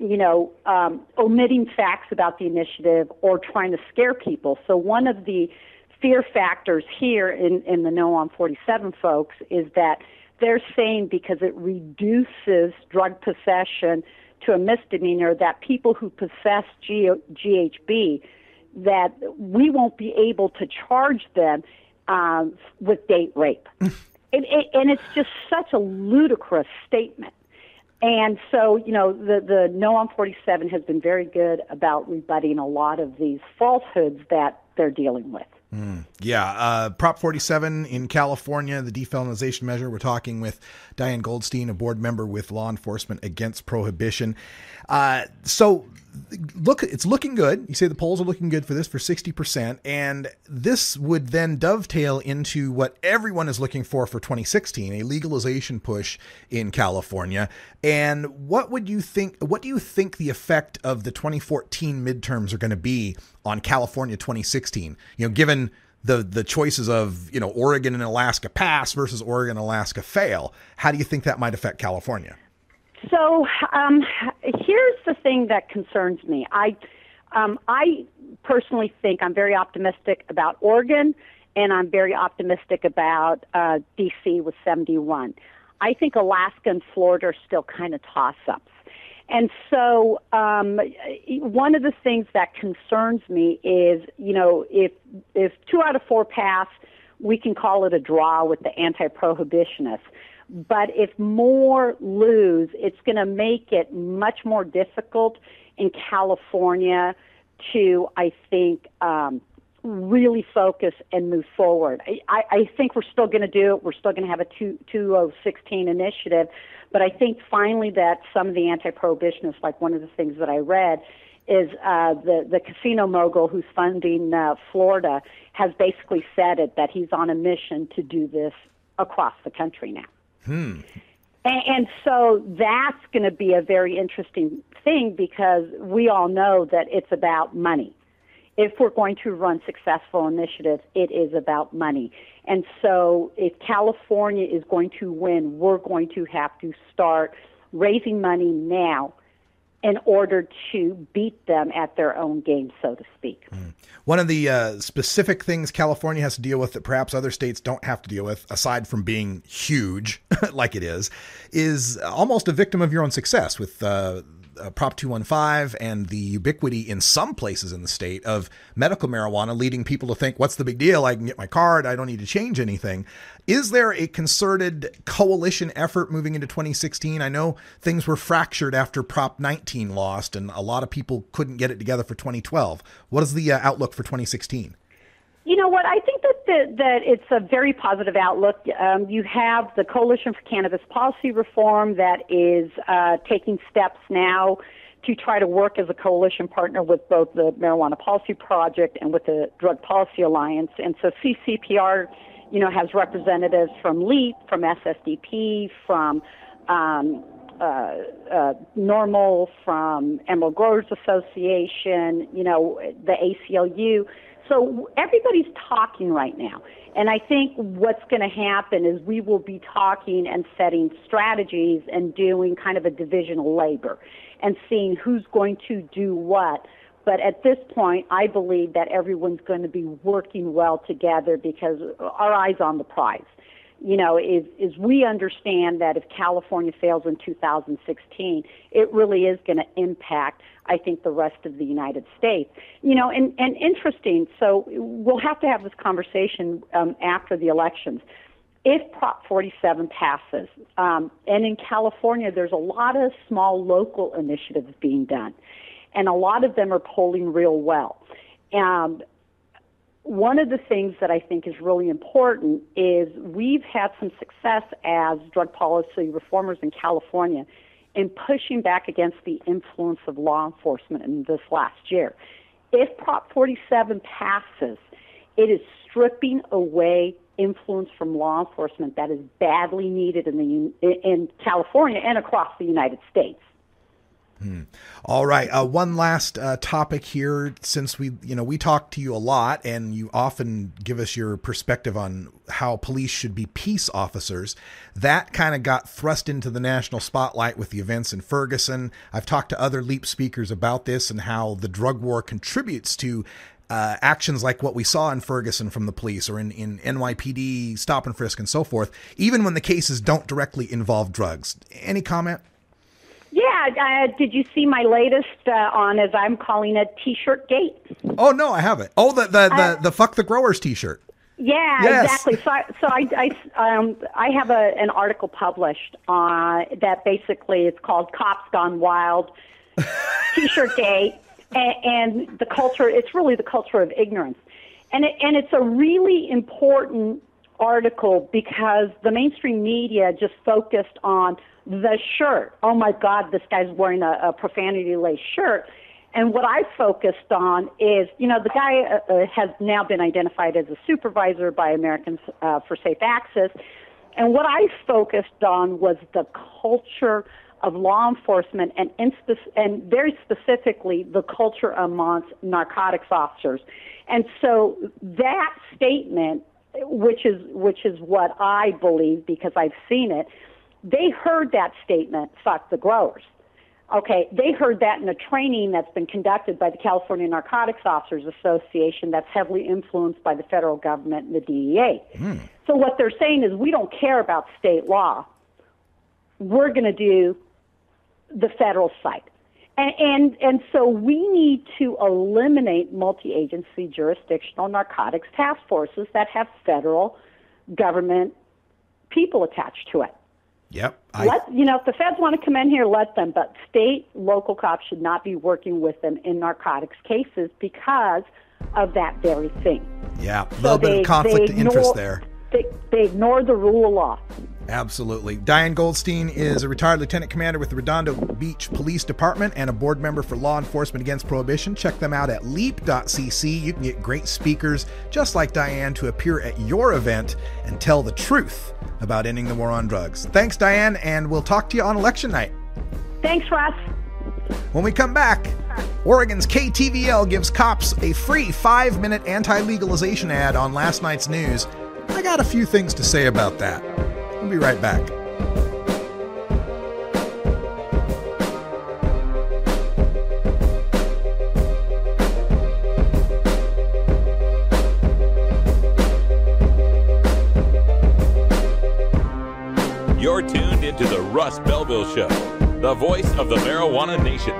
you know, um, omitting facts about the initiative or trying to scare people. So one of the fear factors here in, in the No on forty-seven folks is that they're saying because it reduces drug possession to a misdemeanor, that people who possess G- GHB, that we won't be able to charge them um, with date rape. it, it, and it's just such a ludicrous statement. And so, you know, the, the No on forty-seven has been very good about rebutting a lot of these falsehoods that they're dealing with. Mm, yeah, uh, Prop forty-seven in California, the defelonization measure. We're talking with Diane Goldstein, a board member with Law Enforcement Against Prohibition. Uh, so look, it's looking good. You say the polls are looking good for this, for sixty percent. And this would then dovetail into what everyone is looking for for twenty sixteen, a legalization push in California. And what would you think, what do you think the effect of the twenty fourteen midterms are going to be on California twenty sixteen? You know, given the the choices of, you know, Oregon and Alaska pass versus Oregon and Alaska fail, how do you think that might affect California? So um, here's the thing that concerns me. I, um, I personally think I'm very optimistic about Oregon, and I'm very optimistic about uh, D C with seventy-one. I think Alaska and Florida are still kind of toss-ups. And so um, one of the things that concerns me is, you know, if if two out of four pass, we can call it a draw with the anti-prohibitionists. But if more lose, it's going to make it much more difficult in California to, I think, um, really focus and move forward. I, I think we're still going to do it. We're still going to have a two oh sixteen initiative. But I think finally that some of the anti-prohibitionists, like one of the things that I read, is uh, the, the casino mogul who's funding uh, Florida has basically said it, that he's on a mission to do this across the country now. Hmm. And, and so that's going to be a very interesting thing because we all know that it's about money. If we're going to run successful initiatives, it is about money. And so if California is going to win, we're going to have to start raising money now in order to beat them at their own game, so to speak. Mm. One of the uh, specific things California has to deal with that perhaps other states don't have to deal with, aside from being huge like it is, is almost a victim of your own success with uh, uh, Prop two fifteen and the ubiquity in some places in the state of medical marijuana, leading people to think, what's the big deal? I can get my card. I don't need to change anything. Is there a concerted coalition effort moving into twenty sixteen? I know things were fractured after Prop nineteen lost, and a lot of people couldn't get it together for twenty twelve. What is the uh, outlook for twenty sixteen? You know what? I think that the, that it's a very positive outlook. Um, you have the Coalition for Cannabis Policy Reform that is uh, taking steps now to try to work as a coalition partner with both the Marijuana Policy Project and with the Drug Policy Alliance. And so C C P R, you know, has representatives from LEAP, from S S D P, from um, uh, uh, NORML, from Emerald Growers Association, you know, the A C L U. So everybody's talking right now. And I think what's going to happen is we will be talking and setting strategies and doing kind of a division of labor and seeing who's going to do what. But at this point, I believe that everyone's going to be working well together because our eye's on the prize. You know, is, is we understand that if California fails in two thousand sixteen, it really is going to impact, I think, the rest of the United States. You know, and, and interesting, so we'll have to have this conversation um, after the elections. If Prop forty-seven passes, um, and in California there's a lot of small local initiatives being done, and a lot of them are polling real well. Um, One of the things that I think is really important is we've had some success as drug policy reformers in California in pushing back against the influence of law enforcement in this last year. If Prop forty-seven passes, it is stripping away influence from law enforcement that is badly needed in the in California and across the United States. Hmm. All right. Uh, one last uh, topic here, since we, you know, we talk to you a lot and you often give us your perspective on how police should be peace officers. That kind of got thrust into the national spotlight with the events in Ferguson. I've talked to other LEAP speakers about this and how the drug war contributes to uh, actions like what we saw in Ferguson from the police or in, in N Y P D stop and frisk and so forth, even when the cases don't directly involve drugs. Any comment? Yeah, uh, did you see my latest uh, on, as I'm calling it, T-shirt gate? Oh no, I haven't. Oh, the the the, Uh, the fuck the growers T-shirt. Yeah, Yes. exactly. So, I, so I, I, um, I have a, an article published uh, that basically it's called "Cops Gone Wild," T-shirt gate, and, and the culture. It's really the culture of ignorance, and it, and it's a really important article because the mainstream media just focused on the shirt. Oh my God, this guy's wearing a, a profanity-laced shirt. And what I focused on is, you know, the guy uh, uh, has now been identified as a supervisor by Americans uh, for Safe Access. And what I focused on was the culture of law enforcement and, in spe- and very specifically the culture amongst narcotics officers. And so that statement, which is which is what I believe because I've seen it, they heard that statement, fuck the growers. Okay, they heard that in a training that's been conducted by the California Narcotics Officers Association that's heavily influenced by the federal government and the D E A. Mm. So what they're saying is we don't care about state law. We're going to do the federal side. And, and, and so we need to eliminate multi-agency jurisdictional narcotics task forces that have federal government people attached to it. Yep. I, Let, you know, if the feds want to come in here, let them, but state, local cops should not be working with them in narcotics cases because of that very thing. yeah, a So little bit they- of conflict they of interest ignore- there. They, they ignore the rule of law. Absolutely. Diane Goldstein is a retired lieutenant commander with the Redondo Beach Police Department and a board member for Law Enforcement Against Prohibition. Check them out at leap dot c c. You can get great speakers just like Diane to appear at your event and tell the truth about ending the war on drugs. Thanks, Diane, and we'll talk to you on election night. Thanks, Russ. When we come back, Oregon's K T V L gives cops a free five-minute anti-legalization ad on last night's news. I got a few things to say about that. We'll be right back. You're tuned into the Russ Belville Show, the voice of the marijuana nation.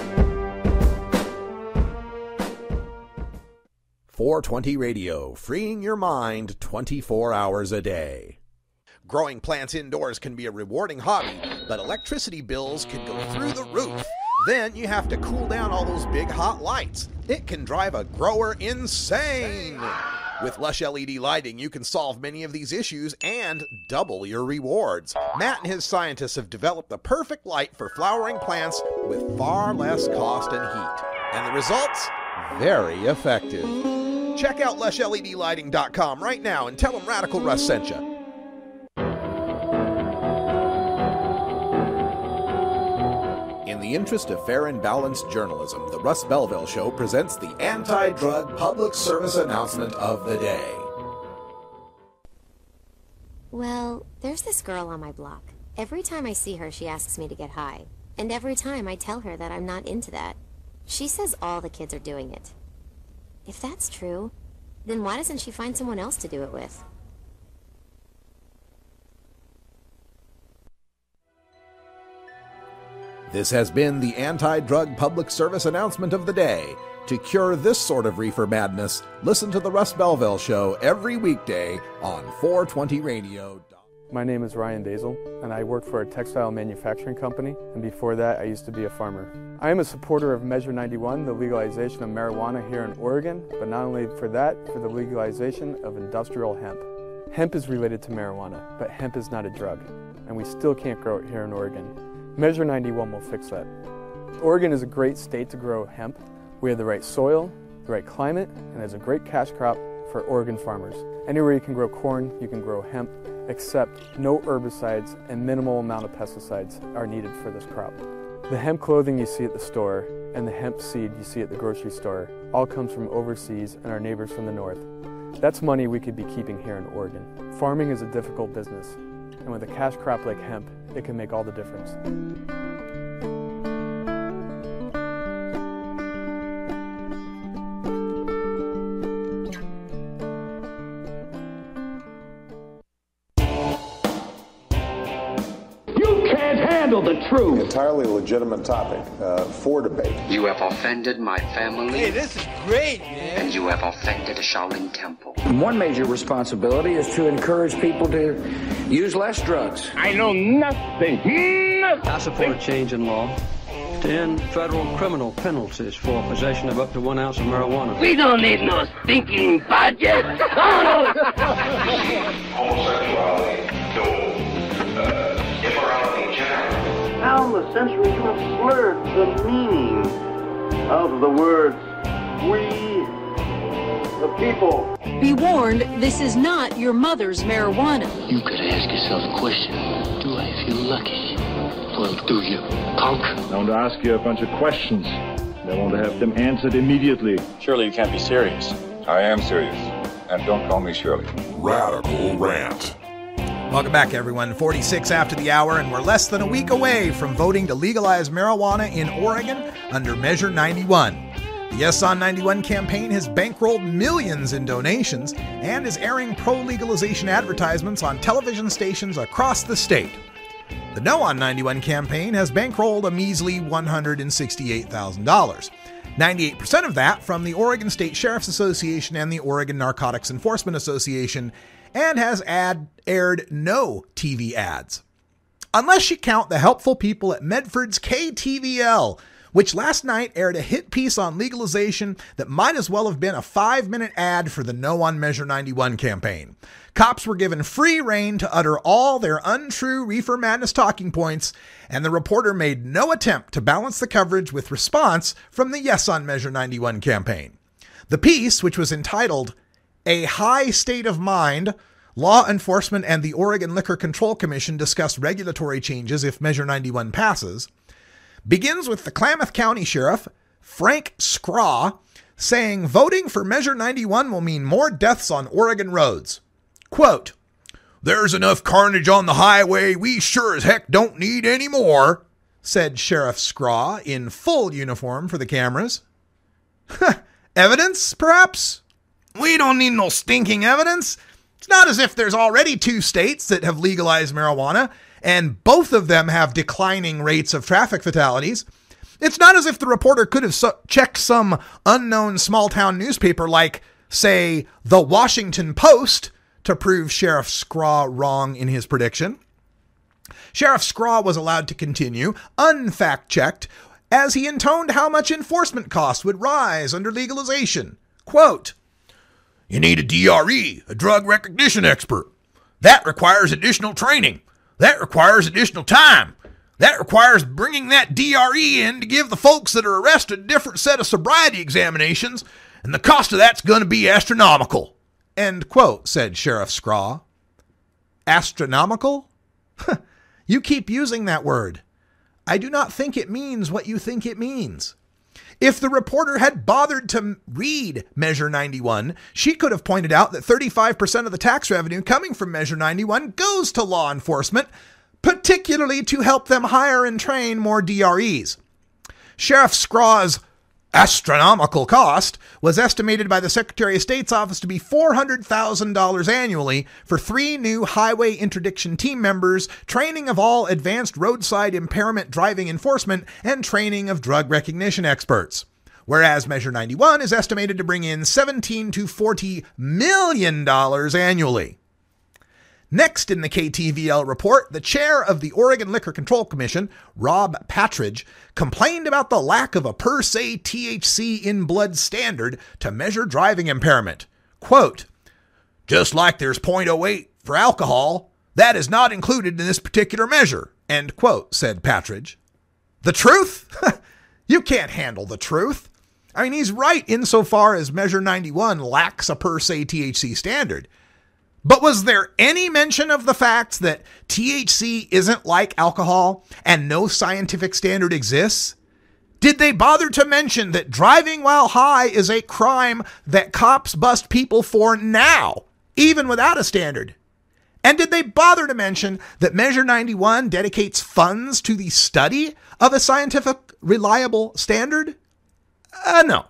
four twenty Radio, freeing your mind twenty-four hours a day. Growing plants indoors can be a rewarding hobby, but electricity bills can go through the roof. Then you have to cool down all those big hot lights. It can drive a grower insane. With Lush L E D lighting, you can solve many of these issues and double your rewards. Matt and his scientists have developed the perfect light for flowering plants with far less cost and heat. And the results? Very effective. Check out lush L E D lighting dot com right now and tell them Radical Russ sent you. In the interest of fair and balanced journalism, the Russ Belville Show presents the anti-drug public service announcement of the day. Well, there's this girl on my block. Every time I see her, she asks me to get high. And every time I tell her that I'm not into that. She says all the kids are doing it. If that's true, then why doesn't she find someone else to do it with? This has been the anti-drug public service announcement of the day. To cure this sort of reefer madness, listen to the Russ Belville Show every weekday on four twenty Radio. My name is Ryan Dazel, and I work for a textile manufacturing company, and before that I used to be a farmer. I am a supporter of Measure ninety-one, the legalization of marijuana here in Oregon, but not only for that, for the legalization of industrial hemp. Hemp is related to marijuana, but hemp is not a drug, and we still can't grow it here in Oregon. Measure ninety-one will fix that. Oregon is a great state to grow hemp. We have the right soil, the right climate, and it's a great cash crop for Oregon farmers. Anywhere you can grow corn, you can grow hemp, except no herbicides and minimal amount of pesticides are needed for this crop. The hemp clothing you see at the store and the hemp seed you see at the grocery store all comes from overseas and our neighbors from the north. That's money we could be keeping here in Oregon. Farming is a difficult business, and with a cash crop like hemp, it can make all the difference. The truth. Entirely legitimate topic uh, for debate. You have offended my family. Hey, this is great, man. And you have offended a Shaolin temple. One major responsibility is to encourage people to use less drugs. I know nothing. nothing. I support a change in law to end federal criminal penalties for possession of up to one ounce of marijuana. We don't need no stinking budget. Homosexuality, no uh, immorality in general. Down the centuries, you have slurred the meaning of the words, we, the people. Be warned, this is not your mother's marijuana. You could ask yourself a question. Do I feel lucky? Well, do you, punk? I want to ask you a bunch of questions. I want to have them answered immediately. Surely you can't be serious. I am serious. And don't call me Shirley. Radical Rant. Welcome back, everyone. forty-six after the hour, and we're less than a week away from voting to legalize marijuana in Oregon under Measure ninety-one. The Yes on ninety-one campaign has bankrolled millions in donations and is airing pro-legalization advertisements on television stations across the state. The No on ninety-one campaign has bankrolled a measly one hundred sixty-eight thousand dollars. ninety-eight percent of that from the Oregon State Sheriff's Association and the Oregon Narcotics Enforcement Association, and has ad aired no T V ads. Unless you count the helpful people at Medford's K T V L, which last night aired a hit piece on legalization that might as well have been a five-minute ad for the No on Measure ninety-one campaign. Cops were given free rein to utter all their untrue reefer madness talking points, and the reporter made no attempt to balance the coverage with response from the Yes on Measure ninety-one campaign. The piece, which was entitled A High State of Mind, Law Enforcement and the Oregon Liquor Control Commission discuss regulatory changes if Measure ninety-one passes, begins with the Klamath County Sheriff, Frank Scraw, saying voting for Measure ninety-one will mean more deaths on Oregon roads. Quote, "There's enough carnage on the highway, we sure as heck don't need any more," said Sheriff Scraw in full uniform for the cameras. Evidence, perhaps? We don't need no stinking evidence. It's not as if there's already two states that have legalized marijuana, and both of them have declining rates of traffic fatalities. It's not as if the reporter could have so- checked some unknown small-town newspaper like, say, the Washington Post to prove Sheriff Scraw wrong in his prediction. Sheriff Scraw was allowed to continue, unfact-checked, as he intoned how much enforcement costs would rise under legalization. Quote, "You need a D R E, a drug recognition expert. That requires additional training. That requires additional time. That requires bringing that D R E in to give the folks that are arrested a different set of sobriety examinations, and the cost of that's going to be astronomical." End quote, said Sheriff Scraw. Astronomical? You keep using that word. I do not think it means what you think it means. If the reporter had bothered to read Measure ninety-one, she could have pointed out that thirty-five percent of the tax revenue coming from Measure ninety-one goes to law enforcement, particularly to help them hire and train more D R Es. Sheriff Scraw's astronomical cost was estimated by the Secretary of State's office to be four hundred thousand dollars annually for three new highway interdiction team members, training of all advanced roadside impairment driving enforcement, and training of drug recognition experts. Whereas Measure ninety-one is estimated to bring in seventeen to forty million dollars annually. Next in the K T V L report, the chair of the Oregon Liquor Control Commission, Rob Patridge, complained about the lack of a per se T H C in blood standard to measure driving impairment. Quote, "Just like there's point oh eight for alcohol, that is not included in this particular measure," end quote, said Patridge. The truth? You can't handle the truth. I mean, he's right insofar as Measure ninety-one lacks a per se T H C standard. But was there any mention of the fact that T H C isn't like alcohol and no scientific standard exists? Did they bother to mention that driving while high is a crime that cops bust people for now, even without a standard? And did they bother to mention that Measure ninety-one dedicates funds to the study of a scientific, reliable standard? Uh, no.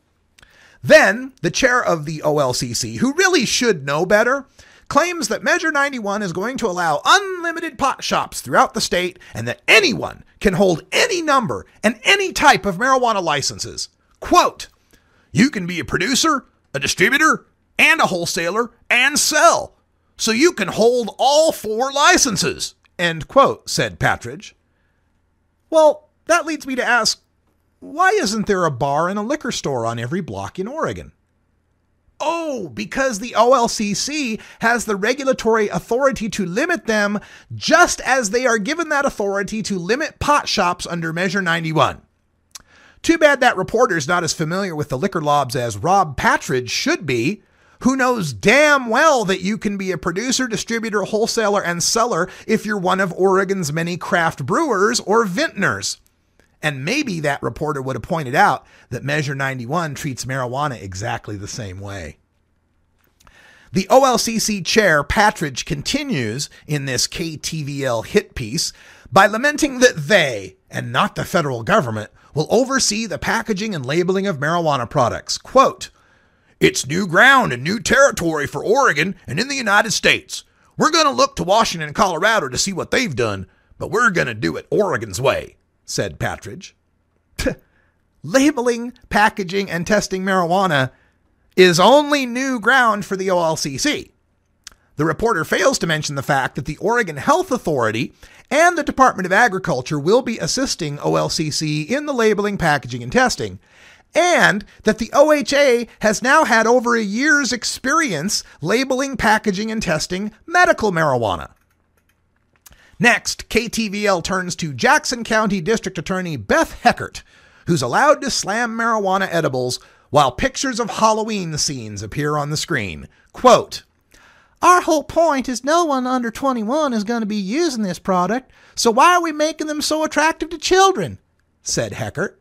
Then, the chair of the O L C C, who really should know better, claims that Measure ninety-one is going to allow unlimited pot shops throughout the state and that anyone can hold any number and any type of marijuana licenses. Quote, "You can be a producer, a distributor, and a wholesaler and sell. So you can hold all four licenses," end quote, said Patridge. Well, that leads me to ask, why isn't there a bar and a liquor store on every block in Oregon? Oh, because the O L C C has the regulatory authority to limit them, just as they are given that authority to limit pot shops under Measure ninety-one. Too bad that reporter's not as familiar with the liquor laws as Rob Patridge should be, who knows damn well that you can be a producer, distributor, wholesaler, and seller if you're one of Oregon's many craft brewers or vintners. And maybe that reporter would have pointed out that Measure ninety-one treats marijuana exactly the same way. The O L C C chair, Patridge, continues in this K T V L hit piece by lamenting that they, and not the federal government, will oversee the packaging and labeling of marijuana products. Quote, "It's new ground and new territory for Oregon and in the United States. We're going to look to Washington and Colorado to see what they've done, but we're going to do it Oregon's way," said Patridge. Labeling, packaging, and testing marijuana is only new ground for the O L C C. The reporter fails to mention the fact that the Oregon Health Authority and the Department of Agriculture will be assisting O L C C in the labeling, packaging, and testing, and that the O H A has now had over a year's experience labeling, packaging, and testing medical marijuana. Next, K T V L turns to Jackson County District Attorney Beth Heckert, who's allowed to slam marijuana edibles while pictures of Halloween scenes appear on the screen. Quote, "Our whole point is no one under twenty-one is going to be using this product, so why are we making them so attractive to children?" said Heckert.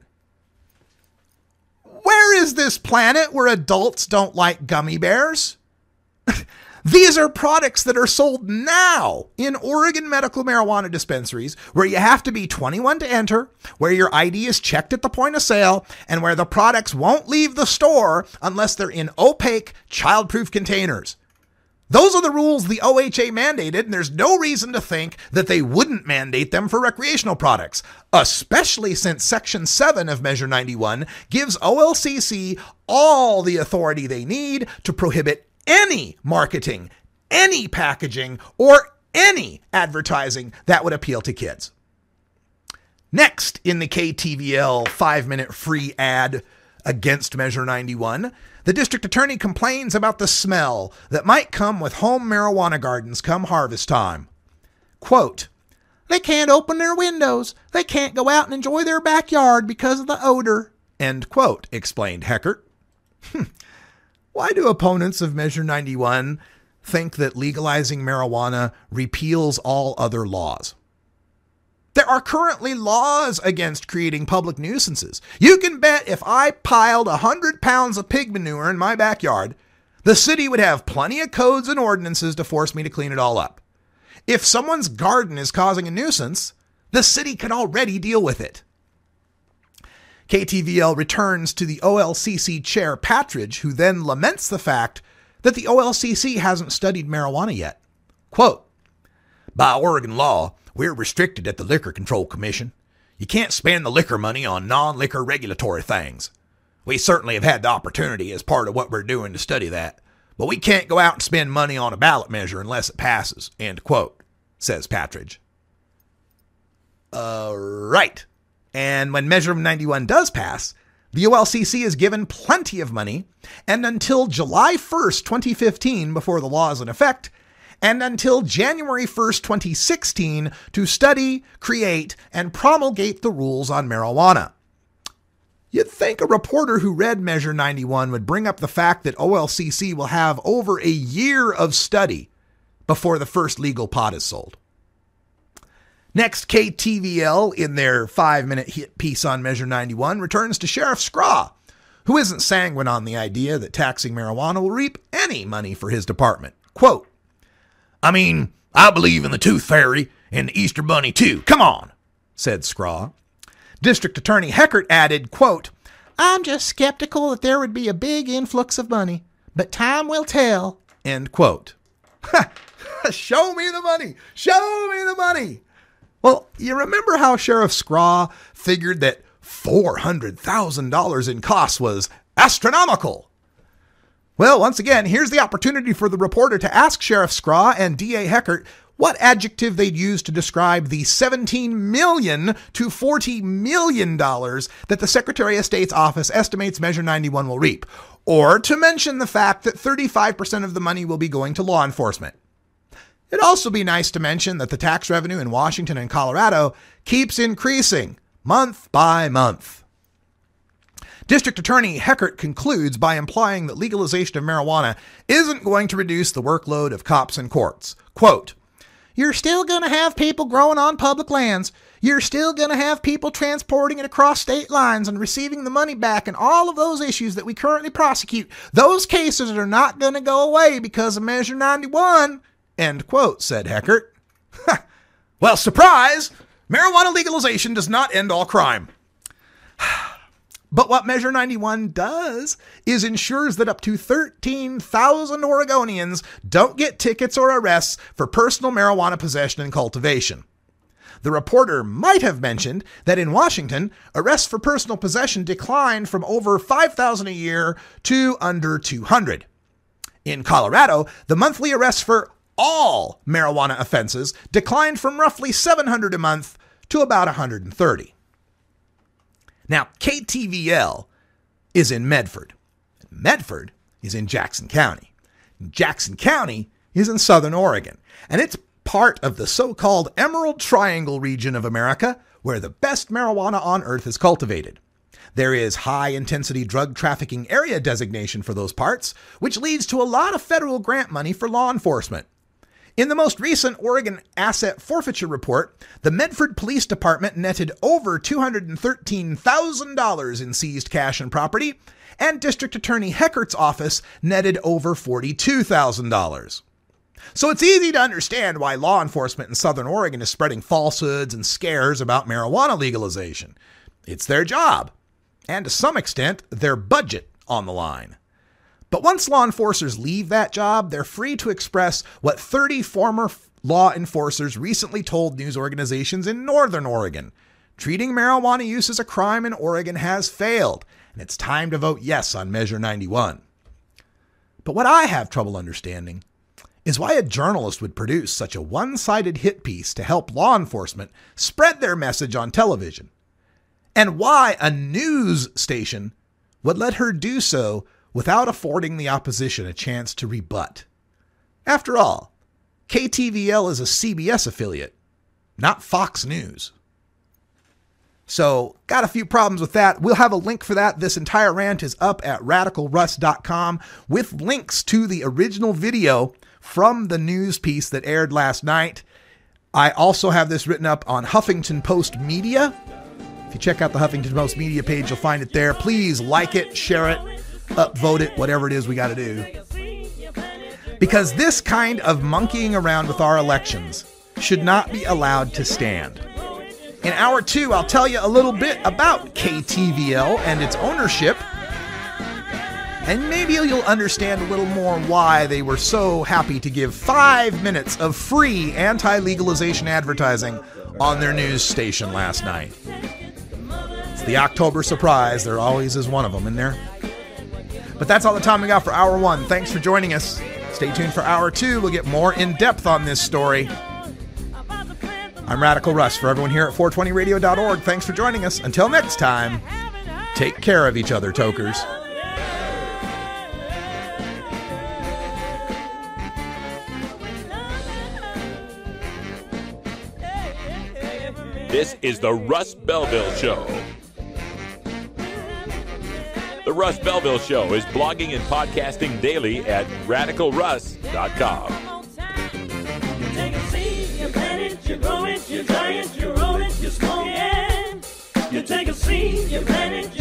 Where is this planet where adults don't like gummy bears? These are products that are sold now in Oregon medical marijuana dispensaries where you have to be twenty-one to enter, where your I D is checked at the point of sale, and where the products won't leave the store unless they're in opaque, child-proof containers. Those are the rules the O H A mandated, and there's no reason to think that they wouldn't mandate them for recreational products, especially since Section seven of Measure ninety-one gives O L C C all the authority they need to prohibit any marketing, any packaging, or any advertising that would appeal to kids. Next in the K T V L five-minute free ad against Measure ninety-one, the district attorney complains about the smell that might come with home marijuana gardens come harvest time. Quote, "They can't open their windows. They can't go out and enjoy their backyard because of the odor," end quote, explained Heckert. Why do opponents of Measure ninety-one think that legalizing marijuana repeals all other laws? There are currently laws against creating public nuisances. You can bet if I piled one hundred pounds of pig manure in my backyard, the city would have plenty of codes and ordinances to force me to clean it all up. If someone's garden is causing a nuisance, the city can already deal with it. K T V L returns to the O L C C chair Patridge, who then laments the fact that the O L C C hasn't studied marijuana yet. Quote, "By Oregon law, we're restricted at the Liquor Control Commission. You can't spend the liquor money on non-liquor regulatory things. We certainly have had the opportunity as part of what we're doing to study that, but we can't go out and spend money on a ballot measure unless it passes," end quote, says Patridge. Uh, right. And when Measure ninety-one does pass, the O L C C is given plenty of money, and until July first, twenty fifteen, before the law is in effect, and until January first, twenty sixteen, to study, create, and promulgate the rules on marijuana. You'd think a reporter who read Measure ninety-one would bring up the fact that O L C C will have over a year of study before the first legal pot is sold. Next, K T V L, in their five-minute hit piece on Measure ninety-one, returns to Sheriff Scraw, who isn't sanguine on the idea that taxing marijuana will reap any money for his department. Quote, "I mean, I believe in the Tooth Fairy and the Easter Bunny too. Come on," said Scraw. District Attorney Heckert added, quote, "I'm just skeptical that there would be a big influx of money, but time will tell," end quote. Show me the money. Show me the money. Well, you remember how Sheriff Scraw figured that four hundred thousand dollars in costs was astronomical? Well, once again, here's the opportunity for the reporter to ask Sheriff Scraw and D A Heckert what adjective they'd use to describe the seventeen million dollars to forty million dollars that the Secretary of State's office estimates Measure ninety-one will reap, or to mention the fact that thirty-five percent of the money will be going to law enforcement. It'd also be nice to mention that the tax revenue in Washington and Colorado keeps increasing month by month. District Attorney Heckert concludes by implying that legalization of marijuana isn't going to reduce the workload of cops and courts. Quote, "You're still going to have people growing on public lands. You're still going to have people transporting it across state lines and receiving the money back, and all of those issues that we currently prosecute. Those cases are not going to go away because of Measure ninety-one, end quote," said Heckert. Well, surprise! Marijuana legalization does not end all crime. But what Measure ninety-one does is ensures that up to thirteen thousand Oregonians don't get tickets or arrests for personal marijuana possession and cultivation. The reporter might have mentioned that in Washington, arrests for personal possession declined from over five thousand a year to under two hundred. In Colorado, the monthly arrests for all marijuana offenses declined from roughly seven hundred a month to about one hundred thirty. Now, K T V L is in Medford. Medford is in Jackson County. Jackson County is in southern Oregon, and it's part of the so-called Emerald Triangle region of America, where the best marijuana on earth is cultivated. There is high-intensity drug trafficking area designation for those parts, which leads to a lot of federal grant money for law enforcement. In the most recent Oregon Asset Forfeiture Report, the Medford Police Department netted over two hundred thirteen thousand dollars in seized cash and property, and District Attorney Heckert's office netted over forty-two thousand dollars. So it's easy to understand why law enforcement in Southern Oregon is spreading falsehoods and scares about marijuana legalization. It's their job, and to some extent, their budget on the line. But once law enforcers leave that job, they're free to express what thirty former law enforcers recently told news organizations in Northern Oregon. Treating marijuana use as a crime in Oregon has failed, and it's time to vote yes on Measure ninety-one. But what I have trouble understanding is why a journalist would produce such a one-sided hit piece to help law enforcement spread their message on television, and why a news station would let her do so without affording the opposition a chance to rebut. After all, K T V L is a C B S affiliate, not Fox News. So, got a few problems with that. We'll have a link for that. This entire rant is up at radical russ dot com with links to the original video from the news piece that aired last night. I also have this written up on Huffington Post Media. If you check out the Huffington Post Media page, you'll find it there. Please like it, share it, upvote it, whatever it is we got to do. Because this kind of monkeying around with our elections should not be allowed to stand. In hour two, I'll tell you a little bit about K T V L and its ownership, and maybe you'll understand a little more why they were so happy to give five minutes of free anti-legalization advertising on their news station last night. It's the October surprise. There always is one of them in there. But that's all the time we got for hour one. Thanks for joining us. Stay tuned for hour two. We'll get more in depth on this story. I'm Radical Russ. For everyone here at four twenty radio dot org, thanks for joining us. Until next time, take care of each other, tokers. This is the Russ Belville Show. The Russ Belville Show is blogging and podcasting daily at radical russ dot com. You take a seed, you plant it, you grow it, you dry it, you roll it, you smoke it. You take a seed, you plant it,